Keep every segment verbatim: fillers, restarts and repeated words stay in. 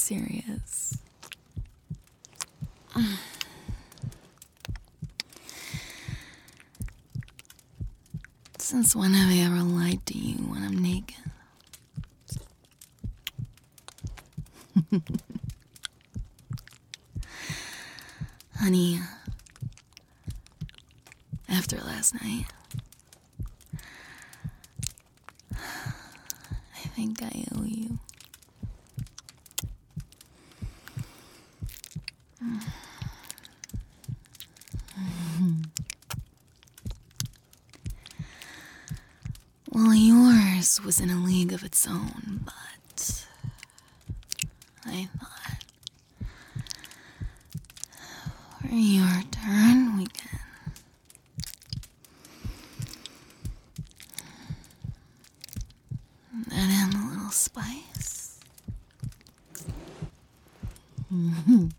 serious. Since when have I ever lied to you when I'm naked? Honey, after last night, I think I owe you. Well, yours was in a league of its own, but I thought for your turn we can add in a little spice. Mm-hmm.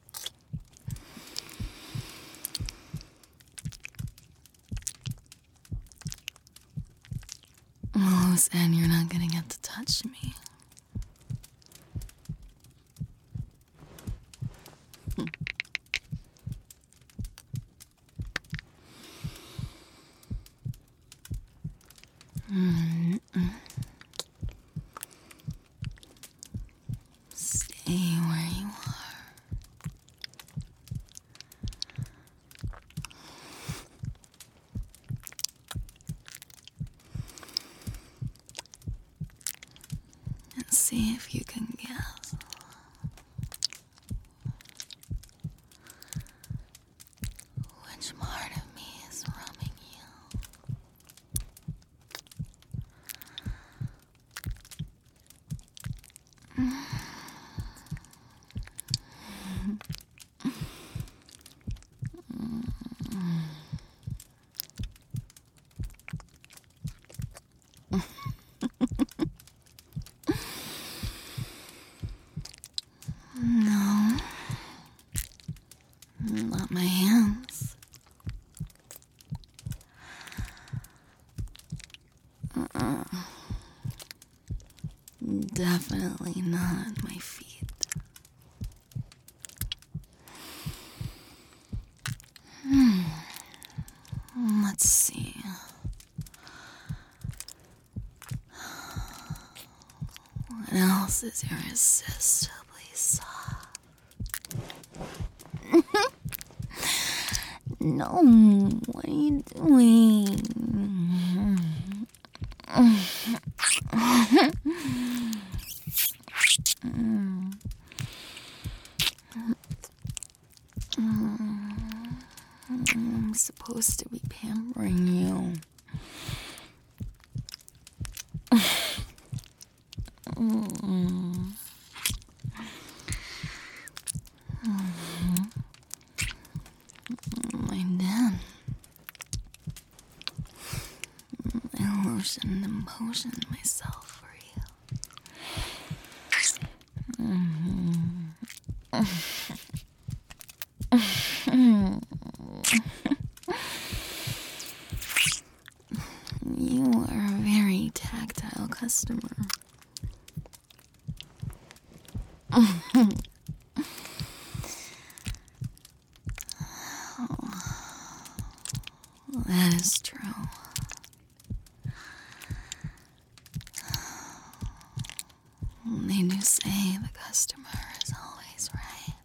Well, who said you're not gonna get to touch me? Mm-mm. Stay where you are. And see if you can guess which part of me is rubbing you. No, not my hands. Uh-uh. Definitely not my feet. Hmm. Let's see. What else is irresistibly soft? No, what are you doing? I'm supposed to be pampering you. I did. I lotioned and potioned myself for you. You are a very tactile customer. Well, that is true. They do say the customer is always right.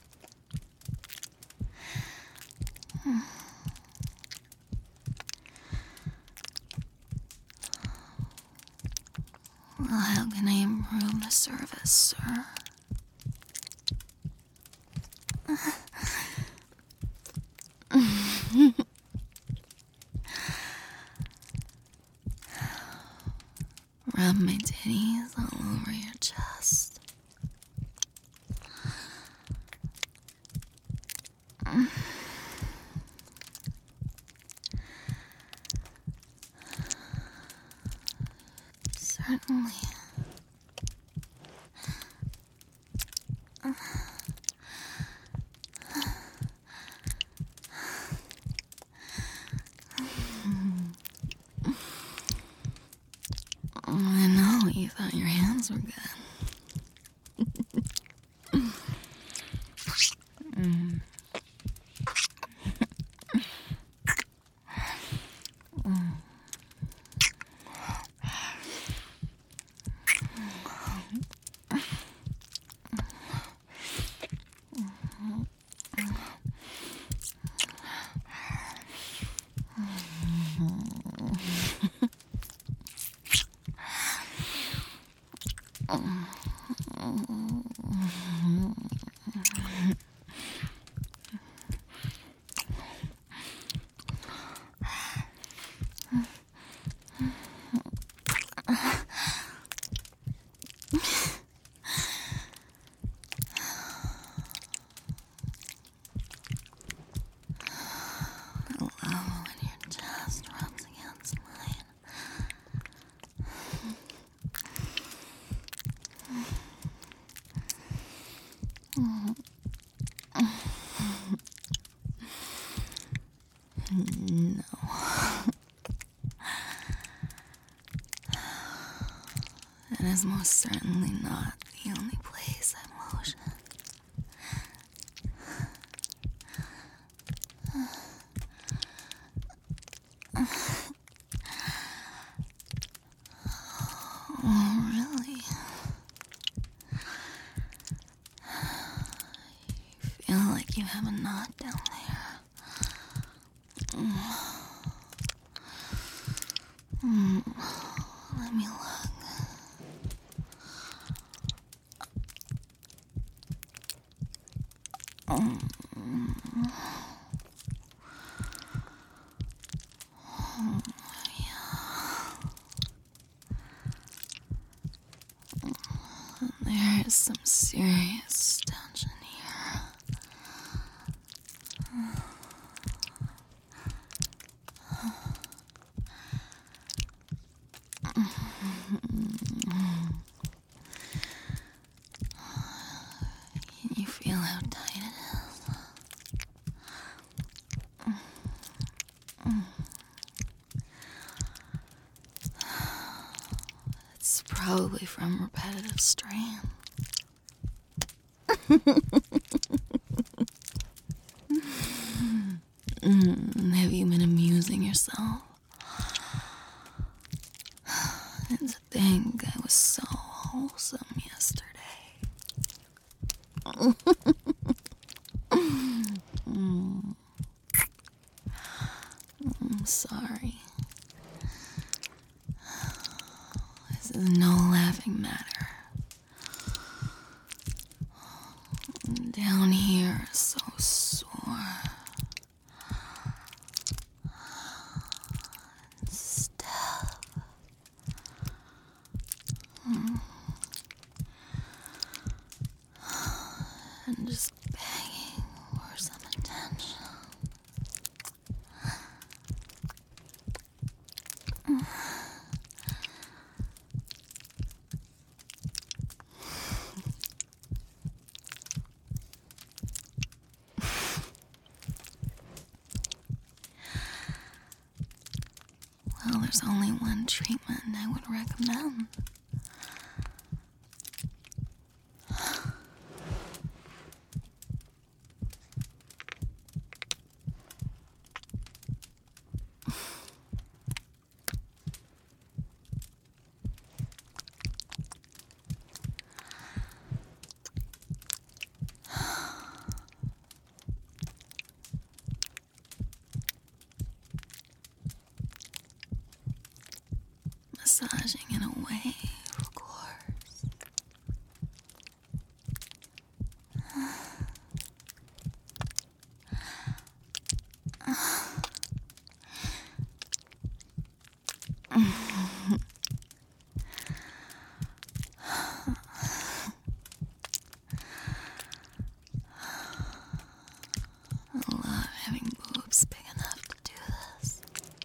Well, how can I improve the service, sir? Rub my titties all over your chest. Certainly. I know, you thought your hands were good. is most certainly not the only place I'm lotion. Oh, really? You feel like you have a knot down there. Mm. Let me look. Mm. Oh, yeah. There is some serious tension here. Can you feel how tight it is? It's probably from repetitive strain. Mm, have you been amusing yourself? And to think I was so wholesome yesterday. mm. I'm sorry. This is no laughing matter. Down here is so sore. And stiff. Mm. And just begging for some attention. Mm. Well, there's only one treatment I would recommend. Massaging in a wave, of course. I love having boobs big enough to do this.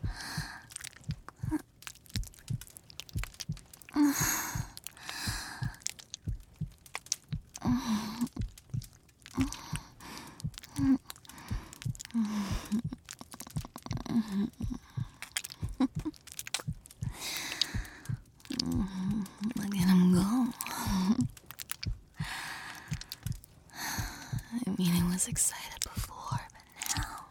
Look at him go. I mean, I was excited before, but now...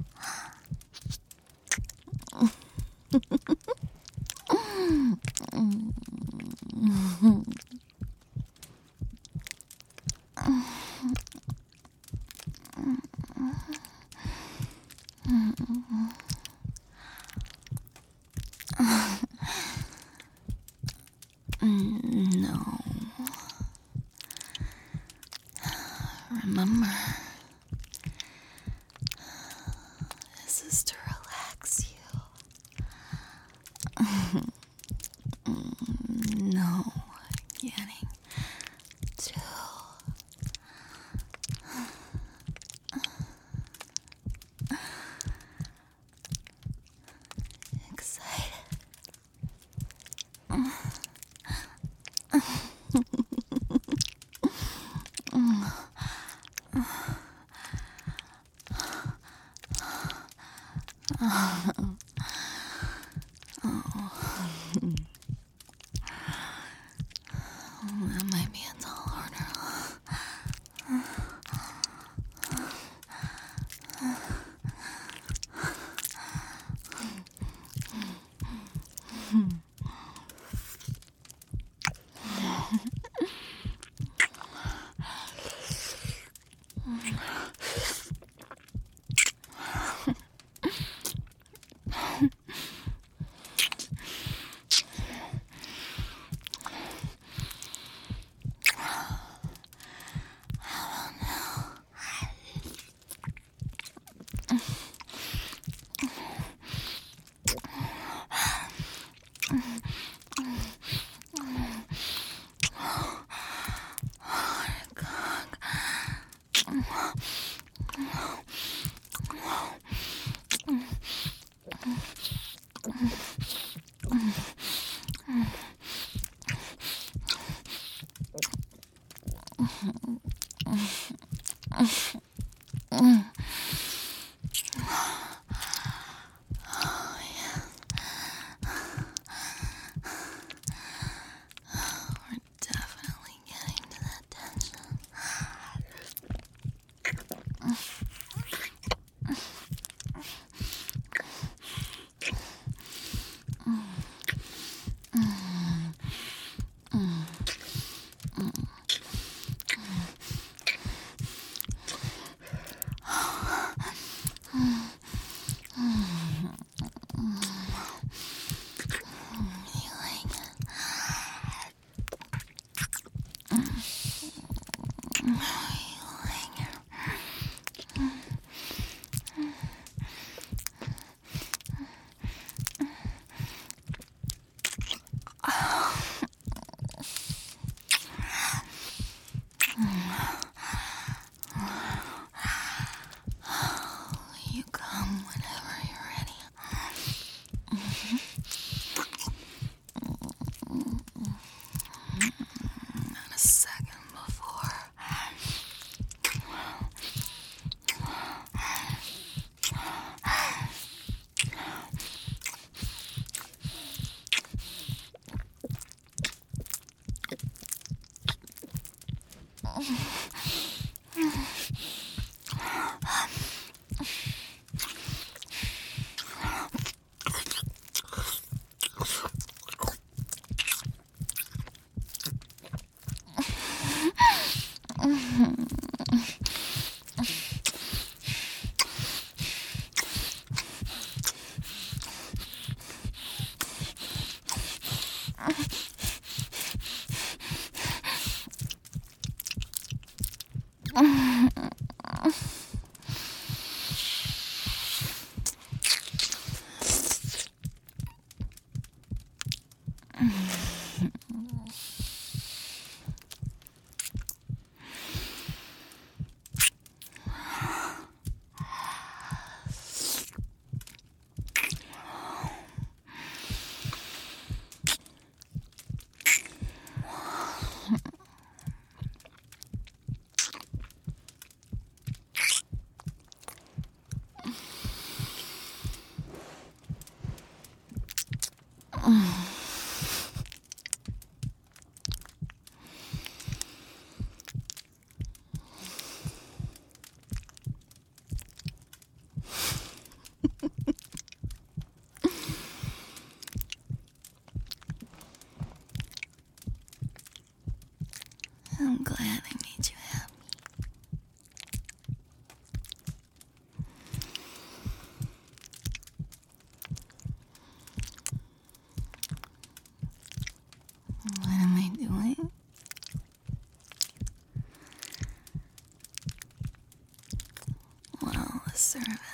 No. Remember, this is to relax you. No, getting too excited. I'm glad I made you happy. What am I doing? Well, a service.